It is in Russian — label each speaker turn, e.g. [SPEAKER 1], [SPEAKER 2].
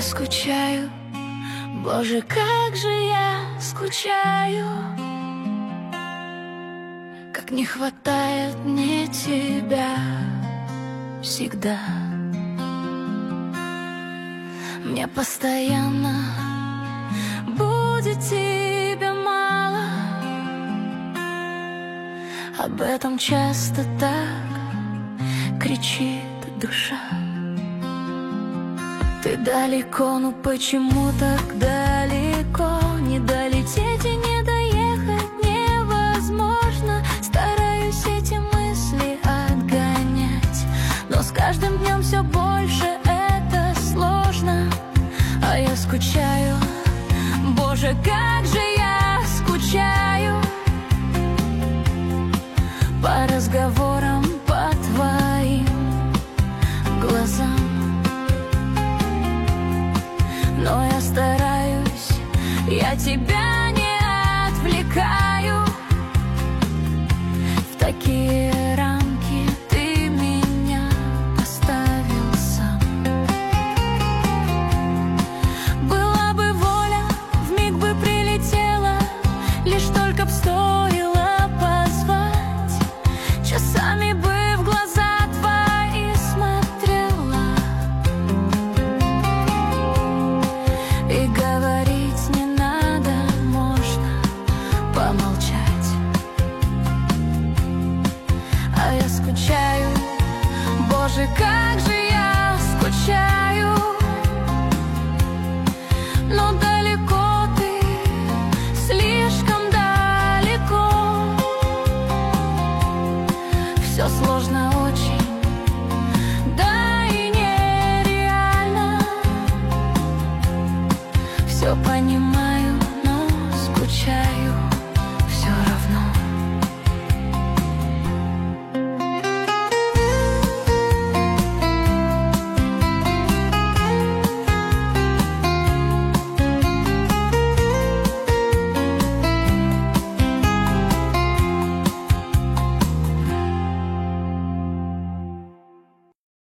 [SPEAKER 1] скучаю, Боже, как же я скучаю, как не хватает мне тебя всегда. Мне постоянно будет тебя мало, об этом часто так кричит душа. Ты далеко, ну почему так далеко? Не долететь и не доехать невозможно. Стараюсь эти мысли отгонять, но с каждым днем все больше это сложно. А я скучаю, Боже, как же я скучаю по разговорам, по твоим глазам. Но я стараюсь, я тебя не отвлекаю. В такие рамки ты меня поставил сам. Была бы воля, вмиг бы прилетела, лишь только б стоило позвать. Часами бы в глаза твои смотрела и говорить не надо, можно помолчать. А я скучаю, Боже, как же я скучаю, но далеко ты, слишком далеко. Все сложно очень, да и нереально все понимать.